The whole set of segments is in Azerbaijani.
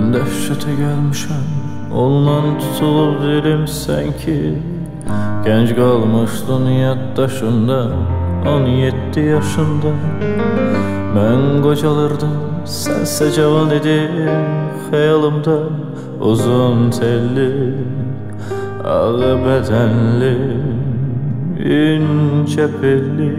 Dəhşətə gəlmişəm, ondan tutulub dilim sanki. Gənc qalmışdın yaddaşında, 17 yaşında. Mən qocalırdım, sənsə cavan idin xəyalımda. Uzun telli, ağ bədənli, incə belli.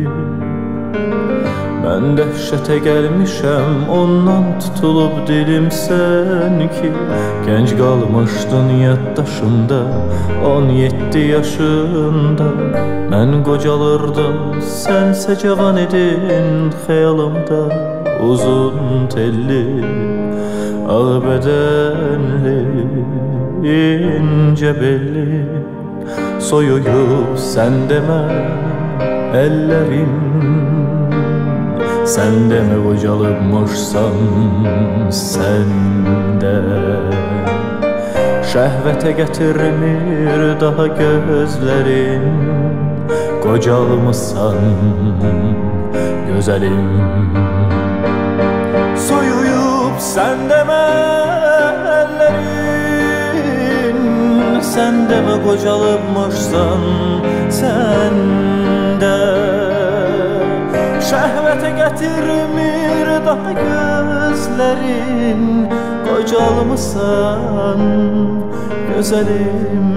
Mən dəhşətə gəlmişəm, ondan tutulub dilim sanki. Gənc qalmışdın yaddaşımda, 17 yaşında. Mən qocalırdım, sənsə cavan idin xəyalımda. Uzun telli, ağ bədənli, incə belli. Soyuyub sən demə əllərin, sən demə qocalıbmışsan sən də. Şəhvətə gətirmir daha gözlərin, qocalmısan gözəlim. Soyuyub sən demə əllərin, sən demə qocalıbmışsan sən də. Şəhvətə gətirmir daha gözlərin, qocalmısan gözəlim,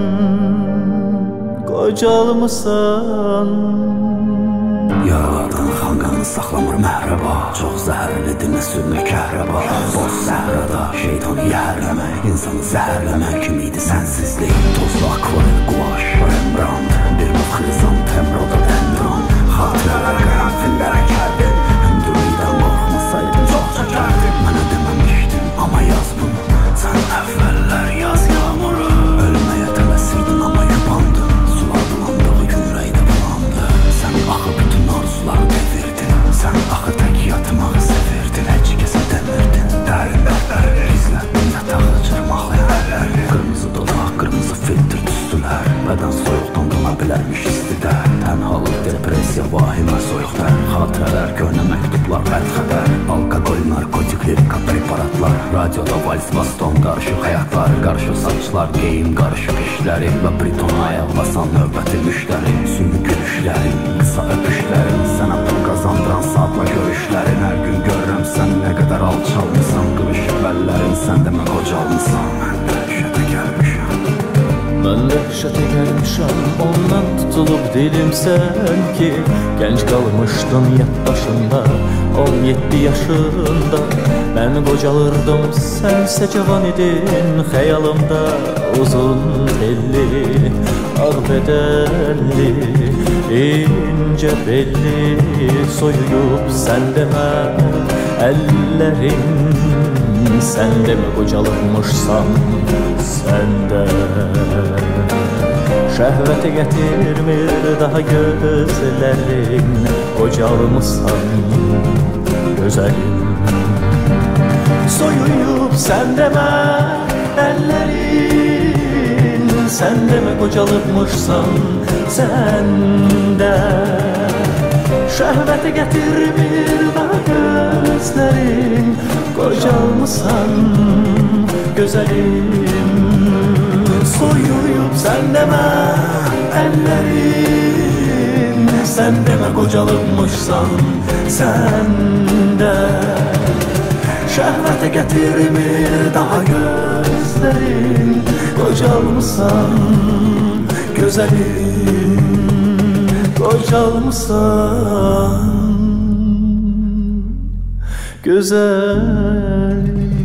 qocalmısan. Yaradan xanqanı saxlamır məhrəba, çox zəhərlidir məsudlu kəhrəba. Boz səhrada şeytanı yəhərləmə, insanı zəhərləmə kimiydi sənsizlik. Tozlu akvarel quaş, Rembrandt, bir növ xrizantəm, rododendron. Xatirələr qərənfillərə gəldin, hündürlükdən qorxmasaydın çox çəkərdin. Mənə deməmişdin, amma yaz bunu, sən əvvəllər yaz yağmuru. Ölməyə tələsirdin, amma yubandın, sular bulandığı gün ürəkdə bulandı. Sən axı bütün arzuları devirdin, sən axı tək yatmağı sevirdin. Heç kəsə demirdin, dərin dərdləri gizlətdin, yatağı cırmaqlayan əlləri. Qırmızı dodaq, qırmızı filtr tüstülər, bədən soyuqdan dona bilərmiş istidə. Tənhalıq, depressiya, vahimə, soyuqlar, xatirələr, köhnə məktublar, bədxəbər. Alkoqol, narkotik, lirika, preparatlar, radioda vals, baston, qarışıq həyatlar. Qarışıq saçlar, geyim, qarışıq işləri və britona ayaq basan növbəti müştəri. Süni gülüşlərin, qısa öpüşlərin, sənə pul qazandıran saatla görüşlərin. Hər gün görürəm sən nə qədər alçalmısan, qırışıq əllərin, sən demə qocalmısan. Mən dəhşətə gəlmişəm, mən dəhşətə gəlmişəm, ondan tutulub dilim sanki. Gənc qalmışdın yaddaşında, 17 yaşında. Mən qocalırdım, sənsə cavan idin xəyalımda. Uzun telli, ağ bədənli, incə belli. Soyuyub sən demə əllərin, sən demə qocalıbmışsan sən də. Şəhvətə gətirmir daha gözlərin, qocalmısan gözəlim. Soyuyub sən demə əllərin, sən demə qocalıbmışsan sən də. Şəhvətə gətirmir daha gözlərin, qocalmısan gözəlim. Soyuyub sən demə əllərin, sən demə qocalıbmışsan sən də. Şəhvətə gətirmir daha gözlərin, qocalmısan gözəlim, qocalmısan gözəlim.